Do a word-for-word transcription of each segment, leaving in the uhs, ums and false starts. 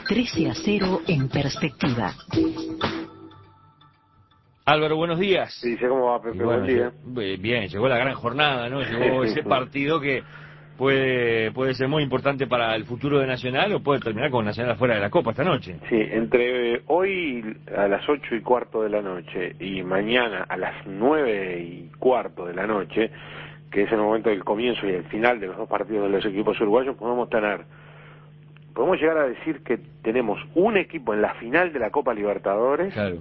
trece a cero en perspectiva. Álvaro, buenos días. Sí, sé cómo va, Pepe, bueno, buen día. Llegó, bien, llegó la gran jornada, ¿no? Llegó ese partido que puede puede ser muy importante para el futuro de Nacional o puede terminar con Nacional fuera de la Copa esta noche. Sí, entre hoy a las ocho y cuarto de la noche y mañana a las nueve y cuarto de la noche, que es el momento del comienzo y el final de los dos partidos de los equipos uruguayos, podemos tener, podemos llegar a decir que tenemos un equipo en la final de la Copa Libertadores. Claro.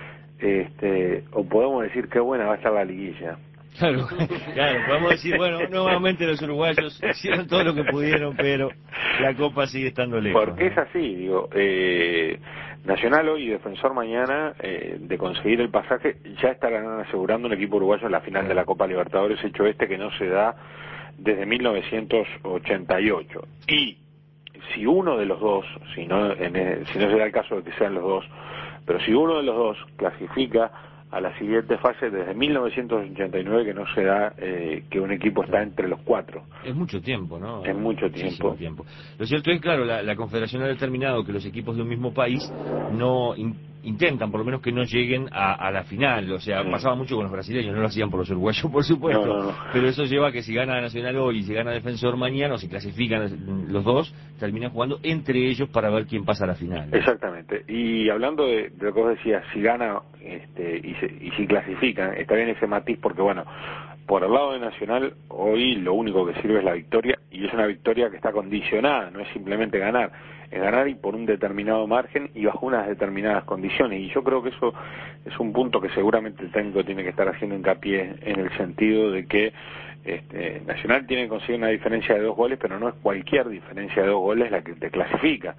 Este, o podemos decir qué buena va a estar la liguilla. Claro, claro, podemos decir, bueno, nuevamente los uruguayos hicieron todo lo que pudieron, pero la Copa sigue estando lejos. Porque ¿no? es así, digo, eh, Nacional hoy y Defensor mañana, eh, de conseguir el pasaje, ya estarán asegurando un equipo uruguayo en la final de la Copa Libertadores, hecho este que no se da desde mil novecientos ochenta y ocho. Y si uno de los dos, si no, en el, si no se da el caso de que sean los dos, pero si uno de los dos clasifica a la siguiente fase, desde mil novecientos ochenta y nueve que no se da eh, que un equipo está entre los cuatro. Es mucho tiempo, ¿no? Es mucho tiempo. tiempo. Lo cierto es, claro, la, la Confederación ha determinado que los equipos de un mismo país no in, intentan, por lo menos, que no lleguen a, a la final. O sea, Sí. pasaba mucho con los brasileños, no lo hacían por los uruguayos, por supuesto. No, no, no. Pero eso lleva a que si gana Nacional hoy y si gana Defensor mañana, o si clasifican los dos, terminan jugando entre ellos para ver quién pasa a la final, ¿no? Exactamente. Y hablando de, de lo que vos decías, si gana este, y, se, y si clasifican, está bien ese matiz porque, bueno, por el lado de Nacional, hoy lo único que sirve es la victoria, y es una victoria que está condicionada, no es simplemente ganar, es ganar y por un determinado margen y bajo unas determinadas condiciones, y yo creo que eso es un punto que seguramente el técnico tiene que estar haciendo hincapié en el sentido de que este, Nacional tiene que conseguir una diferencia de dos goles, pero no es cualquier diferencia de dos goles la que te clasifica,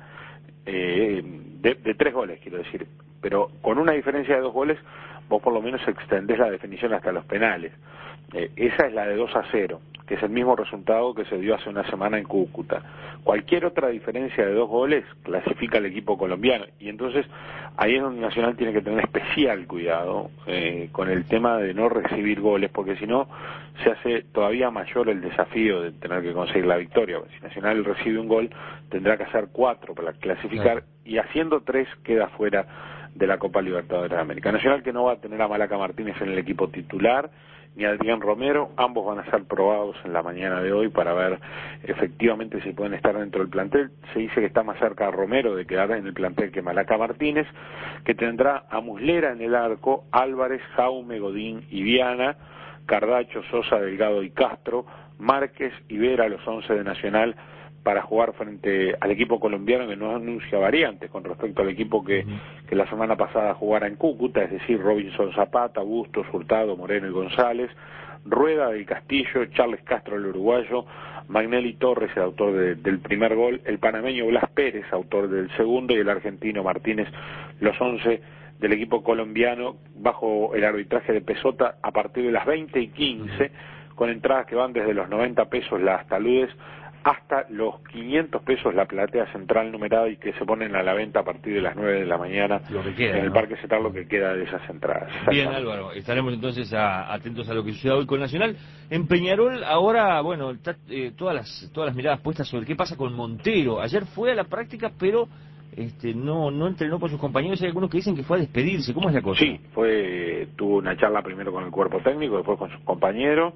eh, de, de tres goles quiero decir, pero con una diferencia de dos goles vos por lo menos extendés la definición hasta los penales. Eh, esa es la de dos a cero, que es el mismo resultado que se dio hace una semana en Cúcuta. Cualquier otra diferencia de dos goles clasifica al equipo colombiano, y entonces ahí es donde Nacional tiene que tener especial cuidado eh, con el tema de no recibir goles, porque si no se hace todavía mayor el desafío de tener que conseguir la victoria. Si Nacional recibe un gol, tendrá que hacer cuatro para clasificar, claro, y haciendo tres queda fuera de la Copa Libertadores de América. Nacional que no va a tener a Malaca Martínez en el equipo titular, ni a Adrián Romero, ambos van a ser probados en la mañana de hoy para ver efectivamente si pueden estar dentro del plantel. Se dice que está más cerca a Romero de quedar en el plantel que Malaca Martínez, que tendrá a Muslera en el arco, Álvarez, Jaume, Godín y Viana, Cardacho, Sosa, Delgado y Castro, Márquez y Vera, los once de Nacional, para jugar frente al equipo colombiano, que no anuncia variantes con respecto al equipo que, que la semana pasada jugara en Cúcuta, es decir, Robinson Zapata, Bustos, Hurtado, Moreno y González, Rueda del Castillo, Charles Castro el uruguayo, Magnelli Torres, el autor de, del primer gol, el panameño Blas Pérez, autor del segundo, y el argentino Martínez, los once del equipo colombiano, bajo el arbitraje de Pesota a partir de las veinte y quince, con entradas que van desde los noventa pesos las taludes hasta los quinientos pesos la platea central numerada, y que se ponen a la venta a partir de las nueve de la mañana lo que queda, en el ¿no? Parque Cetar, lo que queda de esas entradas. Bien, Álvaro, estaremos entonces a, atentos a lo que suceda hoy con Nacional. En Peñarol ahora, bueno, está, eh, todas las todas las miradas puestas sobre qué pasa con Montero. Ayer fue a la práctica, pero este no no entrenó con sus compañeros. Hay algunos que dicen que fue a despedirse. ¿Cómo es la cosa? Sí, fue tuvo una charla primero con el cuerpo técnico, después con sus compañeros,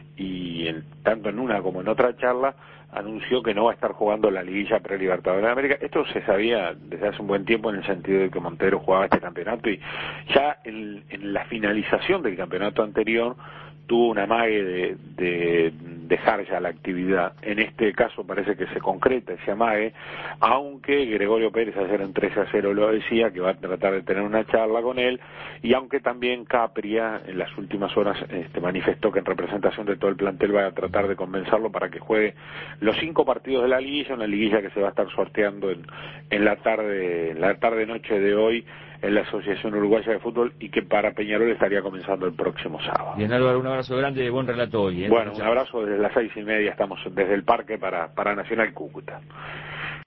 y en, tanto en una como en otra charla anunció que no va a estar jugando la liguilla pre-Libertadores de América. Esto se sabía desde hace un buen tiempo, en el sentido de que Montero jugaba este campeonato, y ya en, en la finalización del campeonato anterior tuvo un amague de, de dejar ya la actividad. En este caso parece que se concreta ese amague, aunque Gregorio Pérez ayer en trece a cero lo decía, que va a tratar de tener una charla con él, y aunque también Capria en las últimas horas este, manifestó que en representación de todo el plantel va a tratar de convencerlo para que juegue los cinco partidos de la liguilla, una liguilla que se va a estar sorteando en, en la tarde, en la tarde noche de hoy en la Asociación Uruguaya de Fútbol, y que para Peñarol estaría comenzando el próximo sábado. Bien, Álvaro, un abrazo grande, buen relato hoy, ¿eh? Bueno, un abrazo desde las seis y media, estamos desde el parque para, para Nacional Cúcuta.